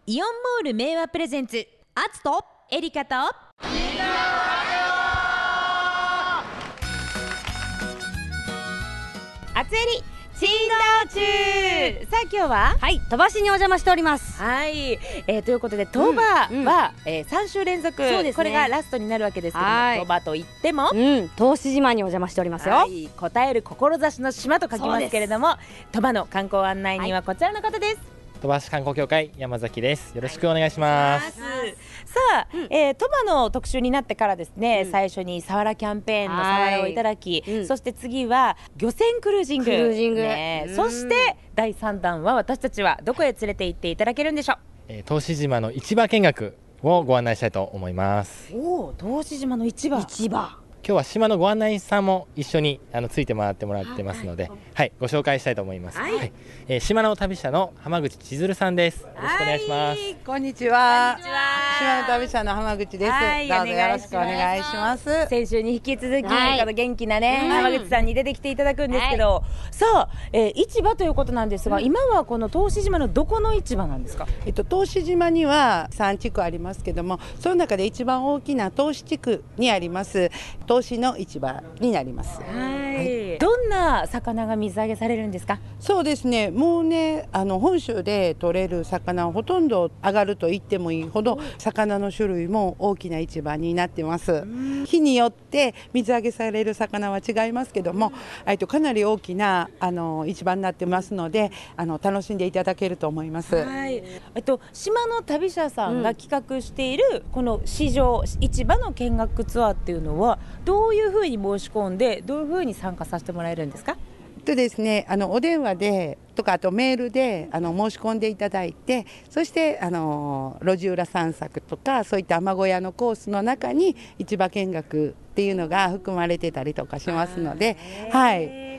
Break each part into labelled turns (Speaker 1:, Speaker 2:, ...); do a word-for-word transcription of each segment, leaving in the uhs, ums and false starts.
Speaker 1: イオンモール名和プレゼンツアツとエリカとアツエリ珍道中。さあ今日は
Speaker 2: はい、鳥羽市にお邪魔しております。
Speaker 1: はい、えー、ということで鳥羽は、うんうんえー、さん週連続、ね、これがラストになるわけですけども、鳥羽といっても、
Speaker 2: うん、答志島にお邪魔しておりますよ。
Speaker 1: はい、答える志の島と書きますけれども、鳥羽の観光案内人はこちらの方です。
Speaker 3: 鳥羽市観光協会山崎です。よろしくお願いします。
Speaker 1: はい、さあ、うんえー、鳥羽の特集になってからですね、うん、最初にサワラキャンペーンのサワラをいただき、うん、そして次は漁船クルージング、
Speaker 2: クルージング、
Speaker 1: ね、そしてだいさんだんは私たちはどこへ連れて行っていただけるんでしょう。
Speaker 3: えー、答志島の市場見学をご案内したいと思います。
Speaker 1: おー、答志島の市場
Speaker 2: 市場
Speaker 3: 今日は島のご案内人さんも一緒にあのついて回ってもらってますので、はい、はい、ご紹介したいと思います。はいはい、えー、島の旅者の浜口千鶴さんです。よろしくお願いします。はい、
Speaker 4: こんにちは。島の旅者の浜口です。
Speaker 1: はい、
Speaker 4: どうぞよろしくお願いします。
Speaker 1: 先週に引き続き、はい、この元気なね、
Speaker 2: うん、
Speaker 1: 浜口さんに出てきていただくんですけど、はい、さあ、えー、市場ということなんですが、うん、今はこの答志島のどこの市場なんですか？
Speaker 4: えっと答志島にはさん地区ありますけども、その中で一番大きな答志地区にあります答志の市場になります。
Speaker 1: はいはい、どんな魚が水揚げされるんですか？
Speaker 4: そうですね、もうねあの本州で取れる魚はほとんど上がると言ってもいいほど魚の種類も大きな市場になってます。日によって水揚げされる魚は違いますけども、えとかなり大きなあの市場になってますので、あの楽しんでいただけると思います。
Speaker 1: はい、えっと、島の旅者さんが企画しているこの市場、市場の見学ツアーっていうのはどういうふうに申し込んでどういうふうに参加させてもらえるんですか？
Speaker 4: とですね、あのお電話でとかあとメールであの申し込んでいただいて、そしてあの路地裏散策とかそういった雨小屋のコースの中に市場見学っていうのが含まれてたりとかしますので、はい、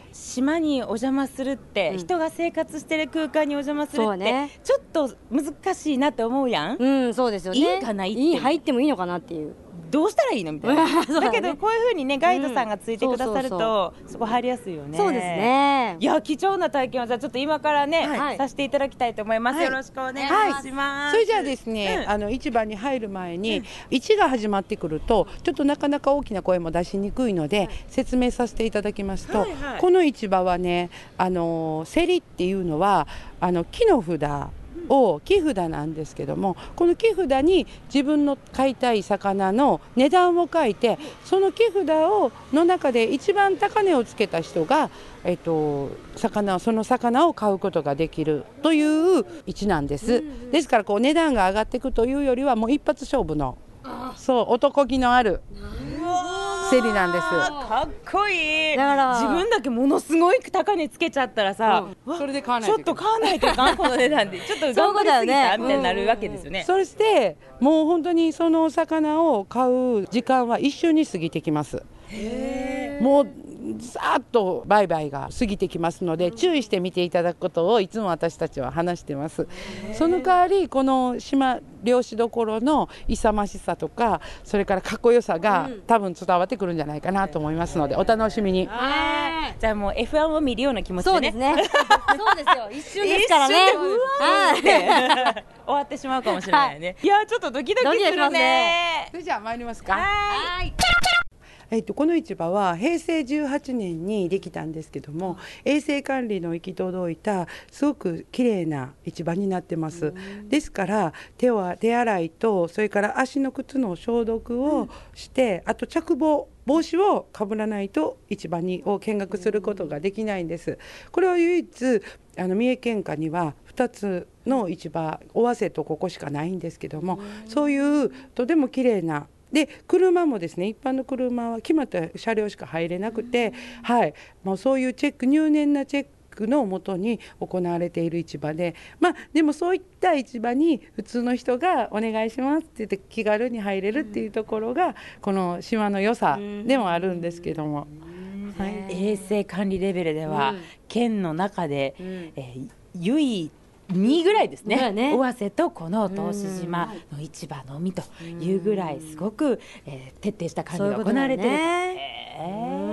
Speaker 1: 島にお邪魔するって、うん、人が生活してる空間にお邪魔するって、ね、ちょっと難しいなって思うやん。
Speaker 2: うん、そうですよね。
Speaker 1: いいかな、いい
Speaker 2: 入ってもいいのかなっていう、
Speaker 1: どうしたらいいのみたいなだけどこういう風にねガイドさんがついてくださると、うん、そこ入りやすいよね。
Speaker 2: そうですね。
Speaker 1: いや貴重な体験をじゃあちょっと今からね、はい、させていただきたいと思います、はい、よろしくお願いします、はい、
Speaker 4: それじゃあですね、うん、あの市場に入る前に、うん、市が始まってくるとちょっとなかなか大きな声も出しにくいので、はい、説明させていただきますと、はいはい、この市場はね、あの競りっていうのはあの木の札を木札なんですけども、この木札に自分の買いたい魚の値段を書いて、その木札をの中で一番高値をつけた人が、えっと、魚その魚を買うことができるという位置なんです。ですからこう値段が上がっていくというよりはもう一発勝負の、そう男気のある競りなんです。
Speaker 1: かっこいい。だから自分だけものすごい高値つけちゃったらさ、うん、
Speaker 4: それで買わないと
Speaker 1: ちょっと買わないといかんこの値段でちょっと頑張りすぎたみたいになるわけですよね。
Speaker 4: そしてもう本当にそのお魚を買う時間は一瞬に過ぎてきます。へー、もうざーっと売買が過ぎてきますので、注意して見ていただくことをいつも私たちは話してます。その代わりこの島漁師どころの勇ましさとか、それからかっこよさが多分伝わってくるんじゃないかなと思いますので、お楽しみに。
Speaker 1: じゃあもう エフワン を見るような気持ちでね。
Speaker 2: そうですねそうですよ、一瞬ですからね。
Speaker 1: 一瞬でふわーって終わってしまうかもしれないね、はい、いやちょっとドキドキするね。
Speaker 4: それじゃあ参りますか。
Speaker 1: はい、
Speaker 4: えっと、この市場はへいせいじゅうはちねんにできたんですけども、衛生管理の行き届いたすごくきれいな市場になってます。ですから手は手洗いと、それから足の靴の消毒をして、あと着帽帽子をかぶらないと市場にを見学することができないんです。これは唯一あの三重県下にはふたつの市場、尾鷲とここしかないんですけども、そういうとてもきれいなで車もですね、一般の車は決まった車両しか入れなくて、はい、もうそういうチェック、入念なチェックのもとに行われている市場で、まあでもそういった市場に普通の人がお願いしますって言って気軽に入れるっていうところがこの島の良さでもあるんですけども、
Speaker 1: はい、衛生管理レベルでは県の中で、えー、唯一にいぐらいですね、ね、尾鷲とこの答志島の市場のみというぐらいすごく、えー、徹底した管理が行われている。
Speaker 4: です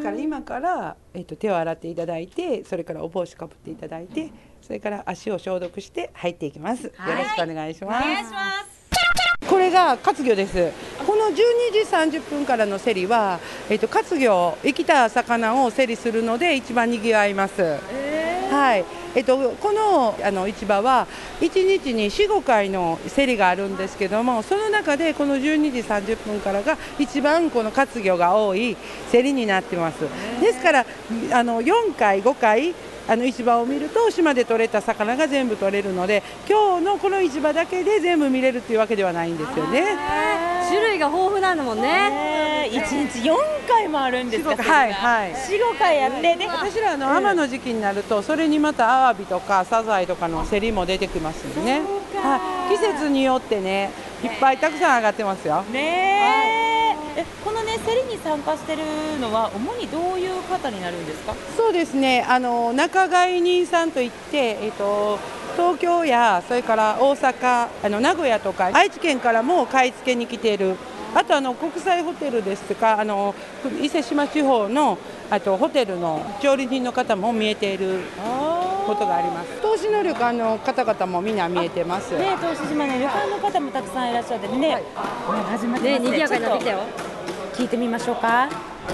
Speaker 4: から今から、えっと、手を洗っていただいて、それからお帽子かぶっていただいて、それから足を消毒して入っていきます。よろしくお願いします。
Speaker 1: お願いします。
Speaker 4: これが活魚です。このじゅうにじさんじゅっぷんからの競りは、えっと、活魚、生きた魚を競りするので一番にぎわいます。えー、はい。えっと、このあの市場はいちにちによん、ごかいの競りがあるんですけども、その中でこのじゅうにじさんじゅっぷんからが一番この活魚が多い競りになってます。ですからあのよんかいごかいあの市場を見ると島で取れた魚が全部取れるので、今日のこの市場だけで全部見れるっていうわけではないんですよね。
Speaker 2: 種類が豊富なんだもんね。
Speaker 1: いちにちよんかいもあるんですか。
Speaker 4: はいはい。
Speaker 1: よん、ごかいやってで、
Speaker 4: 私らの海の時期になるとそれにまたアワビとかサザエとかの競りも出てきますよね。はい。季節によってね、いっぱいたくさん上がってますよ。
Speaker 1: ねえ。え、このね競りに参加してるのは主にどういう方になるんですか。
Speaker 4: そうですね。あの仲買人さんといって、えっと東京やそれから大阪、あの名古屋とか愛知県からも買い付けに来ている。あとあの国際ホテルですとか、あの伊勢志摩地方のあとホテルの調理人の方も見えていることがあります。投資の旅館の方々もみんな見えてます。
Speaker 1: ね、投資島ね、旅館の方もたくさんいらっしゃってね、はい、始まってますね。
Speaker 2: 賑やかになってきたよ。
Speaker 1: 聞いてみましょうか。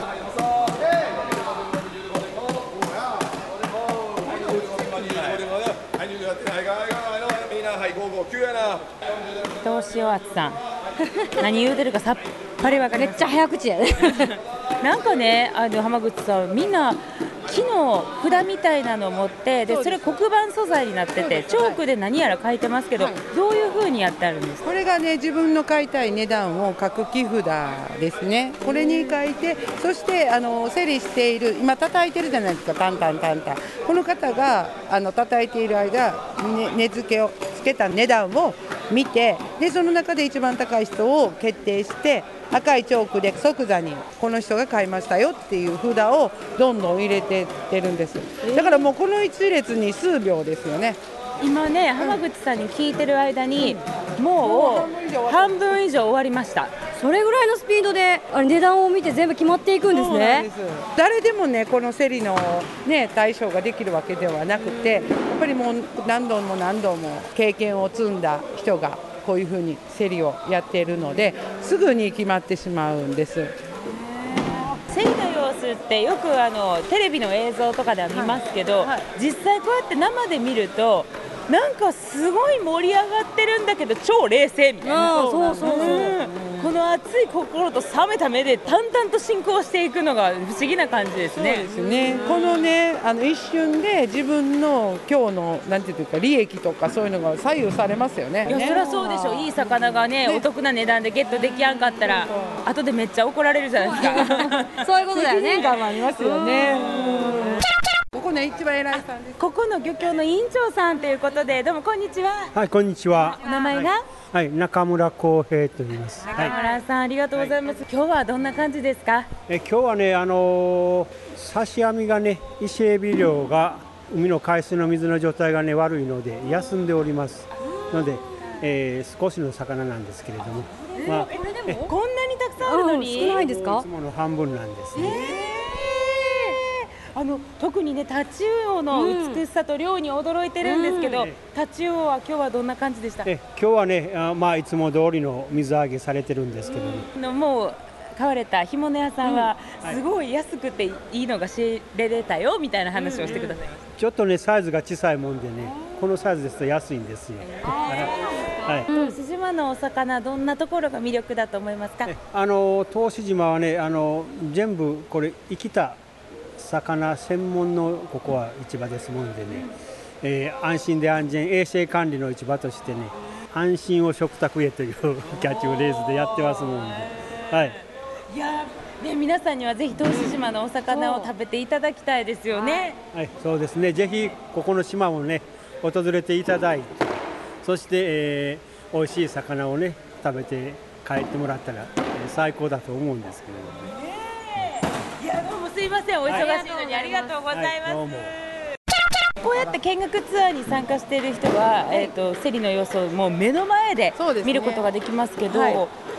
Speaker 1: 投資おあつさん、何言うてるかさっぱりわかりません。
Speaker 2: めっちゃ早口やね。
Speaker 1: なんかね、あの浜口さん、みんな木の札みたいなのを持って、でそれ黒板素材になってて、チョークで何やら書いてますけど、はい、どういう風にやってあるんですか。
Speaker 4: これがね、自分の買いたい値段を書く木札ですね。これに書いて、そしてあの競りしている、今叩いてるじゃないですか、タンタンタンタン。この方があの叩いている間、ね、値付けをつけた値段を見て、でその中で一番高い人を決定して、赤いチョークで即座にこの人が買いましたよっていう札をどんどん入れてってるんです。だからもうこの一列に数秒ですよね。
Speaker 1: 今ね、浜口さんに聞いてる間に、うん、もう半分以上終わりました。
Speaker 2: それぐらいのスピードであれ値段を見て全部決まっていくんですね。
Speaker 4: です。誰でもね、この競りの、ね、対象ができるわけではなくて、やっぱりもう何度も何度も経験を積んだ人がこういうふうに競りをやっているので、すぐに決まってしまうんです。
Speaker 1: 競りの様子ってよくあのテレビの映像とかでは見ますけど、はいはい、実際こうやって生で見るとなんかすごい盛り上がってるんだけど超冷静みたいな。
Speaker 2: そうそうそう、うん、
Speaker 1: この熱い心と冷めた目で淡々と進行していくのが不思議な感じですね。
Speaker 4: そうですね。このね、あの一瞬で自分の今日のなんていうか利益とかそういうのが左右されますよね。
Speaker 1: いや、そりゃそうでしょ。いい魚がね、ね、お得な値段でゲットできやんかったら後でめっちゃ怒られるじゃないですか。
Speaker 2: そういうことだよね。
Speaker 4: 責任感もありますよね。ここね、一番偉いさんです。
Speaker 1: ここの漁協の委員長さんということで、どうもこんにちは。
Speaker 5: はい、こんにちは。
Speaker 1: お名前が、はい
Speaker 5: はい、中村康平と言います。
Speaker 1: 中村さん、はい、ありがとうございます。はい、今日はどんな感じですか。
Speaker 5: え今日はね、あのー、刺し網がね、伊勢エビ漁が海の海水の水の状態がね悪いので休んでおりますので、えー、少しの魚なんですけれども、
Speaker 1: えーまあ、えでもこんなにたくさんあるのに、
Speaker 2: うん、少ないんですか。
Speaker 5: いつもの半分なんですね。えー
Speaker 1: あの特にね、タチウオの美しさと量に驚いてるんですけど、うん、タチウオは今日はどんな感じでした。
Speaker 5: え今日はね、あ、まあ、いつも通りの水揚げされてるんですけどね、
Speaker 1: うん、もう買われた干物屋さんはすごい安くていいのが仕入れれたよみたいな話をしてくださいました。
Speaker 5: ちょっとねサイズが小さいもんでね、このサイズですと安いんですよ。
Speaker 1: はい、投資島のお魚、どんなところが魅力だと思いますか。
Speaker 5: あの投資島はね、あの全部これ生きた魚専門のここは市場ですもんでね、えー、安心で安全衛生管理の市場としてね、安心を食卓へというキャッチフレーズでやってますもんで、はい、
Speaker 1: いやね、皆さんにはぜひ投資島のお魚を食べていただきたいですよね。
Speaker 5: はい、そうですね。ぜひここの島もね訪れていただいて、そして、えー、美味しい魚をね食べて帰ってもらったら、えー、最高だと思うんですけれども。
Speaker 1: いや、どうもすいません、お忙しいのにありがとうございます。はい、こうやって見学ツアーに参加している人は、えーと、競りの様子をもう目の前で見ることができますけど、はい、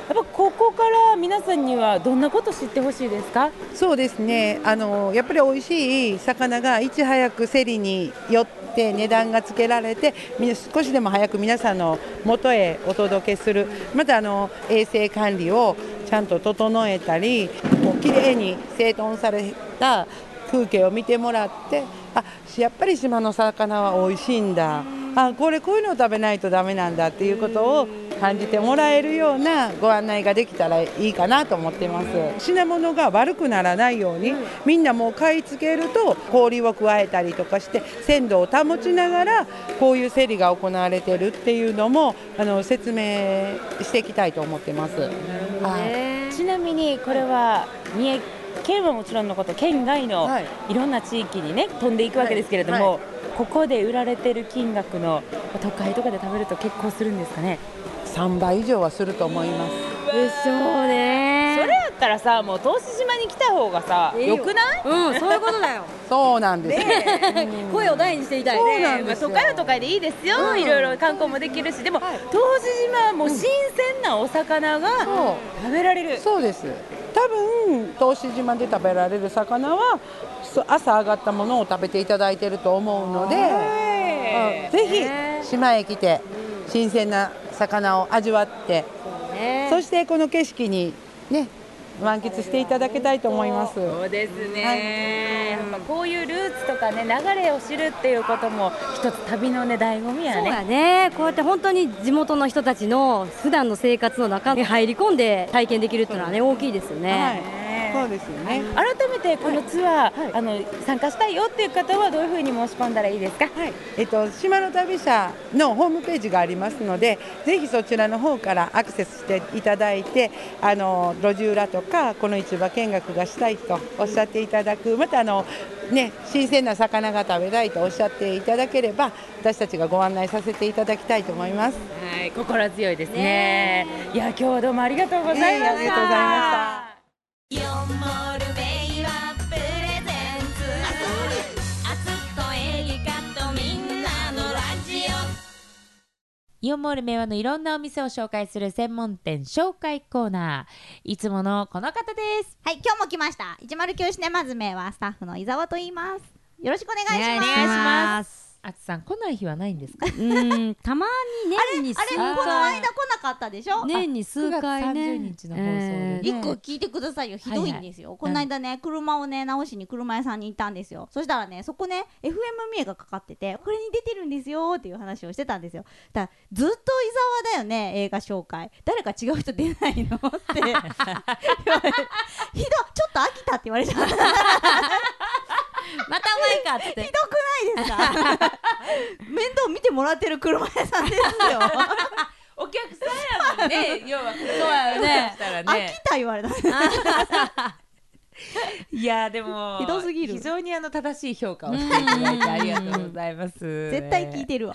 Speaker 1: ぱここから皆さんにはどんなこと知ってほしいですか？
Speaker 4: そうですね、あのやっぱり美味しい魚がいち早く競りによって値段がつけられて、みな少しでも早く皆さんの元へお届けする、またあの衛生管理をちゃんと整えたり、こうきれいに整頓された風景を見てもらって、あ、やっぱり島の魚は美味しいんだ、あ、これこういうのを食べないとダメなんだっていうことを感じてもらえるようなご案内ができたらいいかなと思ってます。品物が悪くならないように、みんなもう買い付けると氷を加えたりとかして鮮度を保ちながらこういう競りが行われてるっていうのもあの説明していきたいと思ってます。
Speaker 1: はい、ちなみにこれは三重県はもちろんのこと、県外のいろんな地域にね飛んでいくわけですけれども、はいはい、ここで売られてる金額の都会とかで食べると結構するんですかね？
Speaker 4: さんばい以上はすると思います。
Speaker 2: でしょうね。
Speaker 1: それやったらさ、もう答志島に来た方がさ、よくない？
Speaker 2: うん、そういうことだよ。
Speaker 4: そうなんです、
Speaker 2: ね、声を大にしていたいね。
Speaker 4: そうなんですよ。
Speaker 1: まあ、都会は都会でいいですよ、うん、いろいろ観光もできるし、でも、はい、答志島はもう新鮮なお魚が食べられる。
Speaker 4: そうです。多分答志島で食べられる魚は朝揚がったものを食べていただいていると思うので、うん、ぜひ島へ来て新鮮な魚を味わって、そしてこの景色にね満喫していただきたいと思います。
Speaker 1: そうですね、はい、やっぱこういうルーツとかね流れを知るっていうことも一つ旅のね醍醐味やね。
Speaker 2: そうやね。こうやって本当に地元の人たちの普段の生活の中に入り込んで体験できるっていうのはね大きいですよね。
Speaker 4: はい、そうですよね。
Speaker 1: 改めてこのツアー、はい、あの参加したいよっていう方はどういうふうに申し込んだらいいですか？
Speaker 4: はい、えっと、島の旅社のホームページがありますので、ぜひそちらの方からアクセスしていただいて、あの路地裏とかこの市場見学がしたいとおっしゃっていただく、またあの、ね、新鮮な魚が食べたいとおっしゃっていただければ、私たちがご案内させていただきたいと思います。
Speaker 1: はい、心強いですね。いや、今日はどうもありがとうございました。
Speaker 4: えー、ありがとうございました。
Speaker 6: イオンモールベイはプレゼンツ、あつっとエリカとみんなのラジオ。
Speaker 7: イオンモール明和のいろんなお店を紹介する専門店紹介コーナー、いつものこの方です。
Speaker 8: はい、今日も来ました。いちまるきゅうシネマズ明和スタッフの伊沢と言います。よろしくお願いします。
Speaker 7: お願いします。あつさん来ない日はないんですか？
Speaker 2: うんたまに年に数回、
Speaker 8: あれこの間来なかったでしょ。
Speaker 2: 年に数回ね。
Speaker 7: くがつさんじゅうにちの放送で、ね、
Speaker 8: えー、いっこ聞いてくださいよ。ひどいんですよ、はいはい、この間ね車をね直しに車屋さんに行ったんですよ。そしたらねそこね エフエム 三重がかかってて、これに出てるんですよっていう話をしてたんですよ。だからずっと伊沢だよね映画紹介、誰か違う人出ないのって言われひどちょっと飽きたって言われちゃった
Speaker 2: またお前かって
Speaker 8: ひどくないですか面倒見てもらってる車屋さんですよ
Speaker 1: お客さんやもんね要はそうやよね
Speaker 8: 飽きた言われた
Speaker 1: いやでも
Speaker 8: ひどすぎる。
Speaker 1: 非常にあの正しい評価をしていただいてありがとうございます
Speaker 8: 絶対聞いてるわ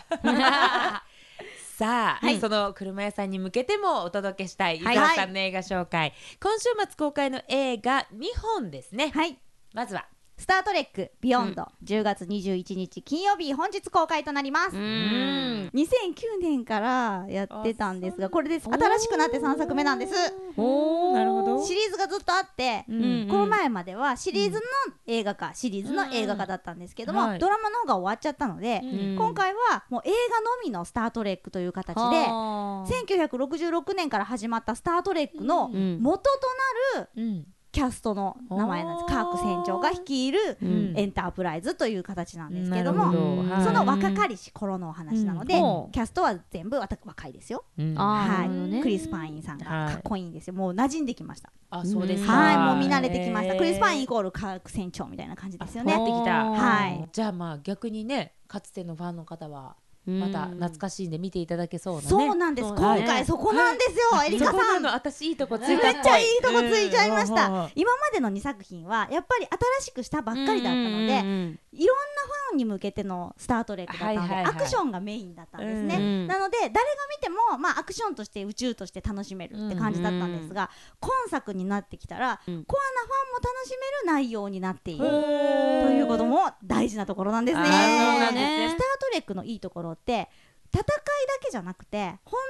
Speaker 1: さあ、
Speaker 7: はい、
Speaker 1: その車屋さんに向けてもお届けしたい伊沢さんの映画紹介、はい、今週末公開の映画にほんですね。
Speaker 8: はい、
Speaker 1: まずは
Speaker 8: スタートレックビヨンド、うん、じゅうがつにじゅういちにち金曜日本日公開となります。うーんにせんきゅうねんからやってたんですが、これで新しくなってさんさくめなんです。
Speaker 1: おー、なるほど。
Speaker 8: シリーズがずっとあって、うんうん、この前まではシリーズの映画化、うん、シリーズの映画化だったんですけども、うん、ドラマの方が終わっちゃったので、うん、今回はもう映画のみのスタートレックという形で、せんきゅうひゃくろくじゅうろくねんから始まったスタートレックの元となる、うんうんキャストの名前なんです。カーク船長が率いるエンタープライズという形なんですけども、ど、はい、その若かりし頃のお話なので、うん、キャストは全部若いですよ、うんはいね、クリス・パインさんがかっこいいんですよ。もう馴染んできました。
Speaker 1: あ、そうですか。
Speaker 8: はい、もう見慣れてきました。クリス・パインイコールカーク船長みたいな感じですよね。
Speaker 1: やってきた。
Speaker 8: はい。
Speaker 1: じゃあまあ逆にね、かつてのファンの方はまた懐かしいんで見ていただけそうなね。
Speaker 8: そうなんです。今回そこなんですよ、エリカさん。
Speaker 1: そこなの。私いいとこついたっぽい。
Speaker 8: めっちゃいいとこついちゃいました。今までのにさく品はやっぱり新しくしたばっかりだったので、いろんなファンに向けてのスタートレックだったので、アクションがメインだったんですね。なので誰が見てもまあアクションとして宇宙として楽しめるって感じだったんですが、今作になってきたらコアなファンも楽しめる内容になっているということも大事なところなんですね。スタートレックのいいところって戦いだけじゃなくて、本当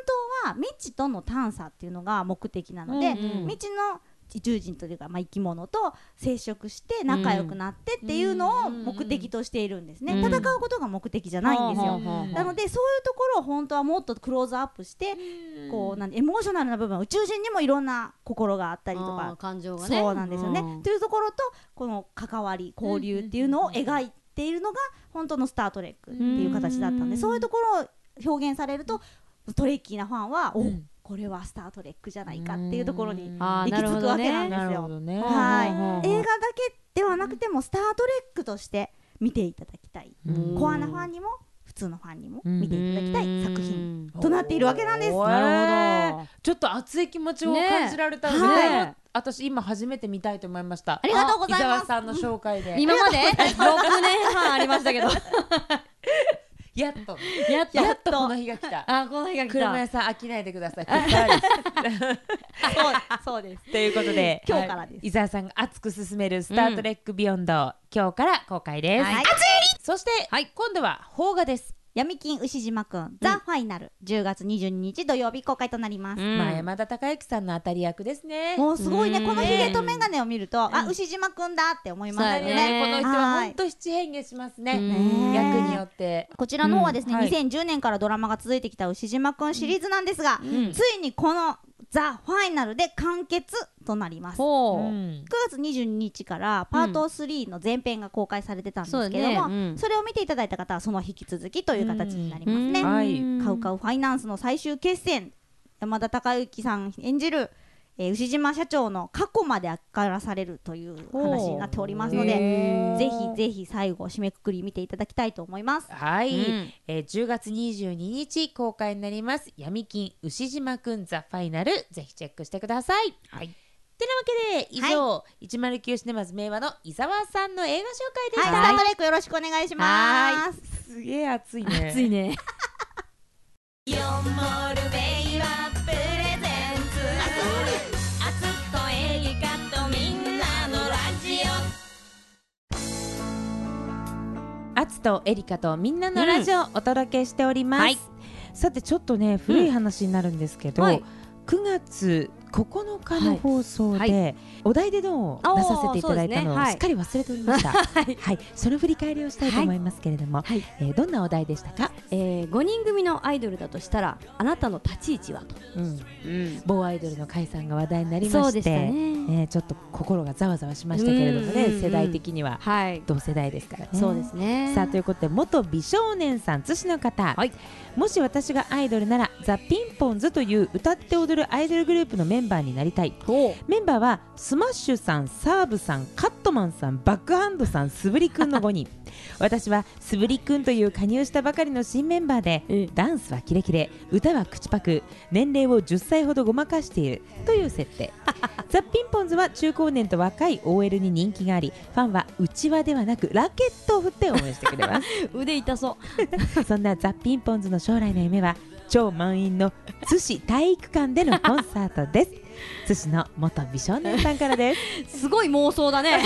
Speaker 8: は未知との探査っていうのが目的なので、
Speaker 2: うんうん
Speaker 8: 未知の宇宙人というか、まあ、生き物と接触して仲良くなってっていうのを目的としているんですね、
Speaker 2: うん
Speaker 8: 戦うことが目的じゃないんですよ、
Speaker 2: うん
Speaker 8: なのでそういうところを本当はもっとクローズアップして、こうなんエモーショナルな部分、宇宙人にもいろんな心があったりと
Speaker 2: あー
Speaker 8: か、
Speaker 2: 感情がね
Speaker 8: そうなんですよね、
Speaker 2: うん
Speaker 8: というところとこの関わり交流っていうのを描いているのが本当のスタートレックっていう形だったんで、そういうところを表現されるとトレッキーなファンは、おこれはスタートレックじゃないかっていうところに行き着くわけなんですよ。はい、映画だけではなくてもスタートレックとして見ていただきたい、コアなファンにも普通のファンにも見ていただきたい作品となっているわけなんです。
Speaker 7: なるほど。ちょっと熱い気持ちを感じられたので、
Speaker 8: ね
Speaker 7: これも私今初めて見たいと思いました。
Speaker 8: ありがとうございます。
Speaker 7: 伊沢さんの紹介で。
Speaker 2: 今までろくねんはんありましたけど
Speaker 7: やっと
Speaker 2: やっと
Speaker 7: やっとこの日が来た。
Speaker 2: あ、この日が来た。
Speaker 7: 車屋さん飽きないでください。ここからです
Speaker 8: そうです。
Speaker 7: ということで
Speaker 8: 今日からです。
Speaker 7: 伊沢さんが熱く進めるスタートレックビヨンド、今日から公開です。
Speaker 8: はい、
Speaker 7: そして、今度は邦画です。
Speaker 8: 闇金牛島くん、ザ・ファイナル、じゅうがつにじゅうににち土曜日公開となります。
Speaker 7: まあ山田孝之さんの当たり役ですね。
Speaker 8: もうすごいね、
Speaker 7: うん
Speaker 8: このひげと眼鏡を見ると、あ、牛島くんだって思いますよね。
Speaker 7: この人は本当七変化しますね。役によって。
Speaker 8: こちらの方はですね、
Speaker 7: うんはい
Speaker 8: にせんじゅうねんからドラマが続いてきた牛島くんシリーズなんですが、
Speaker 7: うん
Speaker 8: ついにこのザ・ファイナルで完結となります。
Speaker 2: ほう
Speaker 7: うん
Speaker 8: くがつにじゅうににちからパートスリーの前編が公開されてたんですけども、
Speaker 2: そうだねうん
Speaker 8: それを見ていただいた方はその引き続きという形になりますね。
Speaker 7: うんはい
Speaker 8: カウカウファイナンスの最終決戦、山田孝之さん演じる、えー牛島社長の過去まで明からされるという話になっておりますので、ぜひぜひ最後締めくくり見ていただきたいと思います。
Speaker 7: はい、
Speaker 2: うん
Speaker 7: えーじゅうがつにじゅうににち公開になります闇金牛島くんザファイナル、ぜひチェックしてください。はい。てなわけで以上、いちまるきゅうシネマズ名和の伊沢さんの映画紹介で
Speaker 8: はい、
Speaker 7: した。
Speaker 8: スタートレックよろしくお願いします。
Speaker 7: すげえ熱いね。
Speaker 2: 暑いね。
Speaker 6: よんモールベイはプレゼンツあつっとエリカとみんなのラジオ
Speaker 7: アツとエリカとみんなのラジオをお届けしております、
Speaker 2: はい
Speaker 7: さてちょっとね古い話になるんですけど、
Speaker 2: はい
Speaker 7: くがつここのかの放送で、
Speaker 2: はいは
Speaker 7: お題でどう出させていただいたのを
Speaker 2: おーそうですねはい
Speaker 7: すっかり忘れておりました
Speaker 2: はい
Speaker 7: はい、その振り返りをしたいと思いますけれども、
Speaker 2: はい
Speaker 7: えーどんなお題でしたか？
Speaker 2: えー、ごにん組のアイドルだとしたらあなたの立ち位置はと、
Speaker 7: うん、
Speaker 2: うん、
Speaker 7: 某アイドルの解散が話題になりまし、
Speaker 2: そうでしてたね、
Speaker 7: えーちょっと心がざわざわしましたけれどもね、
Speaker 2: うんうんうん
Speaker 7: 世代的には
Speaker 2: はい、
Speaker 7: 同世代ですからね。
Speaker 2: そうですね。
Speaker 7: さあということで元美少年さん津市の方、
Speaker 2: はい
Speaker 7: もし私がアイドルならザ・ピンポンズという歌って踊るアイドルグループのメンバーになりたい。メンバーはスマッシュさん、サーブさん、カットマンさん、バックハンドさん、スブリくんのごにん私はスブリくんという加入したばかりの新メンバーで、
Speaker 2: ええ
Speaker 7: ダンスはキレキレ、歌は口パク、年齢をじゅっさいほどごまかしているという設定ザ・ピンポンズは中高年と若い オーエル に人気があり、ファンはうちわではなくラケットを振って応援してくれます
Speaker 2: 腕痛そう
Speaker 7: そんなザ・ピンポンズの将来の夢は超満員の津市体育館でのコンサートです津市の元美少年さんからです
Speaker 2: すごい妄想だね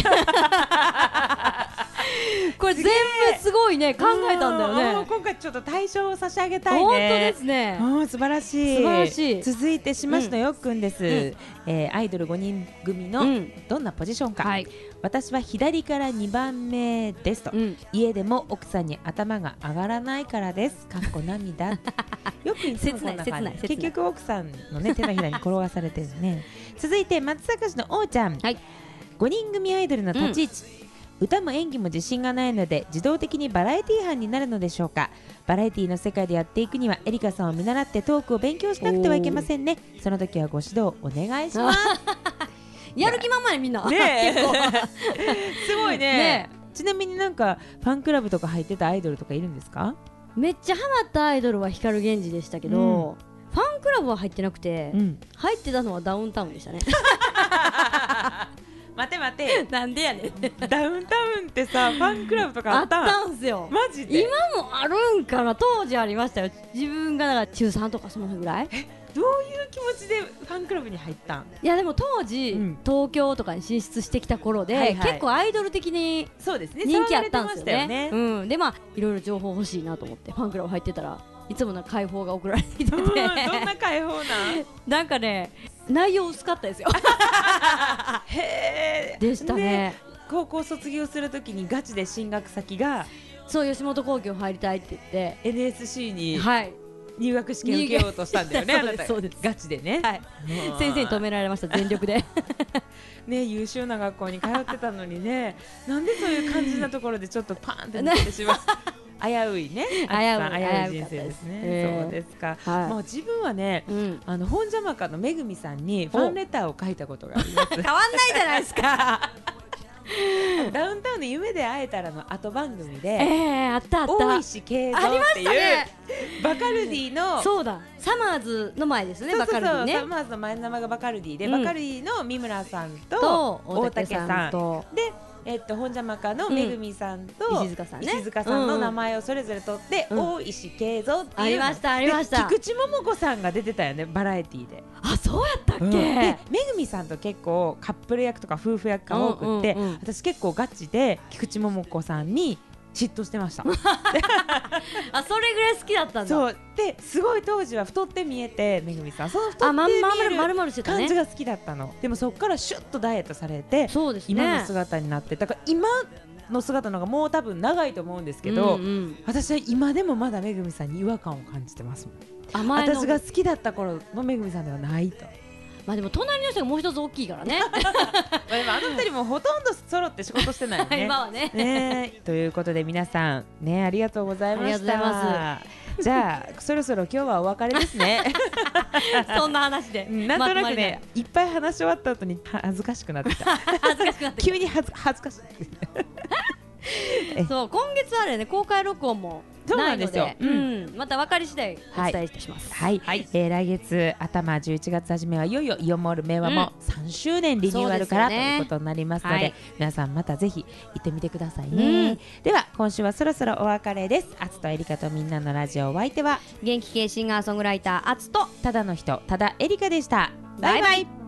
Speaker 2: これ全部すごいね考えたんだよね。
Speaker 7: 今回ちょっと大賞を差し上げたいね。
Speaker 2: 本当ですね。
Speaker 7: うん、素晴らしい。
Speaker 2: 素晴らしい。
Speaker 7: 続いて島下よっくんです、
Speaker 2: うん
Speaker 7: えーアイドルごにん組のどんなポジションか、
Speaker 2: はい、
Speaker 7: 私は左からにばんめですと、うん、家でも奥さんに頭が上がらないからですかっこ涙よくいつもそんな感じ結局奥さんの、ね、手のひらに転がされてるね続いて松阪市のおーちゃん、はい、ごにん組アイドルの立ち位置、うん、歌も演技も自信がないので自動的にバラエティー班になるのでしょうか。バラエティーの世界でやっていくにはエリカさんを見習ってトークを勉強しなくてはいけませんね。その時はご指導お願いします
Speaker 2: やる気まんまねみんな
Speaker 7: ねすごい ね, ねちなみになんかファンクラブとか入ってたアイドルとかいるんですか？
Speaker 2: めっちゃハマったアイドルは光源氏でしたけど、うん、ファンクラブは入ってなくて、うん、入ってたのはダウンタウンでしたね
Speaker 7: 待て待て
Speaker 2: なんでやね
Speaker 7: んダウンタウンってさファンクラブとかあったん？
Speaker 2: あったんすよ。
Speaker 7: マジで
Speaker 2: 今もあるんかな。当時ありましたよ。自分がだから中さんとかその辺ぐらい。
Speaker 7: えどういう気持ちでファンクラブに入ったん？
Speaker 2: いやでも当時、うん、東京とかに進出してきた頃で、はいはい、結構アイドル的に人気あったんですよね。うん、でまあいろいろ情報欲しいなと思ってファンクラブ入ってたらいつもの解放が送られてきてて、
Speaker 1: うん、どんな解放なん
Speaker 2: なんかね内容薄かったですよ
Speaker 1: へー
Speaker 2: でしたね。
Speaker 1: 高校卒業するときにガチで進学先が
Speaker 2: そう吉本興業入りたいって言って
Speaker 1: エヌエスシー に
Speaker 2: はい
Speaker 1: 入学試験受けようとしたんだよね。
Speaker 2: そうですそうです
Speaker 1: ガチでね、
Speaker 2: はい、先生に止められました全力で
Speaker 1: ね、優秀な学校に通ってたのにねなんでそういう感じなところでちょっとパーンって抜けてしまう危ういね、
Speaker 2: 危うい
Speaker 1: 危うい人生ですね、えー、そうですか、はい、もう自分はね、うん、あの本邪魔家のめぐみさんにファンレターを書いたことがあります
Speaker 2: 変わんないじゃないですか
Speaker 1: ダウンタウンの夢で会えたらの後番組で、
Speaker 2: えー、あったあった
Speaker 1: 大石慶三っていう、ね、バカルディの
Speaker 2: そうだサマーズの前ですね。
Speaker 1: そうそうそう
Speaker 2: バカルディね
Speaker 1: サマーズの前の名前がバカルディで、うん、バカルディの三村さんと
Speaker 2: と
Speaker 1: 大竹さん
Speaker 2: と
Speaker 1: でえっと、本邪魔家のめぐみさんと、
Speaker 2: うん、石塚さんね
Speaker 1: 石塚さんの名前をそれぞれ取って、うん、大石慶三っていう
Speaker 2: ありましたありました
Speaker 1: 菊池桃子さんが出てたよねバラエティーで。
Speaker 2: あそうやったっけ、うん、
Speaker 1: でめぐみさんと結構カップル役とか夫婦役が多くって、うんうんうん、私結構ガチで菊池桃子さんに嫉妬してました
Speaker 2: あそれぐらい好きだったんだ。
Speaker 1: そうですごい当時は太って見えてめぐみさんその太って見える感じが好きだったの。でもそこからシュッとダイエットされて
Speaker 2: そうです、ね、
Speaker 1: 今の姿になってだから今の姿の方がもう多分長いと思うんですけど、うんうん、私は今でもまだめぐみさんに違和感を感じてますもん。私が好きだった頃のめぐみさんではないと。
Speaker 2: まあでも隣の人がもう一つ大きいからね
Speaker 1: まああの二人もほとんど揃って仕事してないよね
Speaker 2: 今はね
Speaker 1: ねということで皆さんねありがとうございました。ありがとうございます。じゃあそろそろ今日はお別れですね
Speaker 2: そんな話で
Speaker 1: なんとなくねいっぱい話し終わった後に恥ずかしくなってきた
Speaker 2: 恥ずかしくなってきた
Speaker 1: 急に恥ず恥ずかしい
Speaker 2: そう今月あれね公開録音もないので、うん、また分かり次第お伝えいたします。
Speaker 1: はい、はいはいえー、来月頭じゅういちがつ初めはいよいよイオンモール明和もさんしゅうねんリニューアルから、うん、ということになりますので、はい、皆さんまたぜひ行ってみてくださいね、うん、では今週はそろそろお別れです。あつとえりかとみんなのラジオお相手は
Speaker 2: 元気系シンガーソングライターあつと
Speaker 1: ただの人ただえりかでした。バイバイ。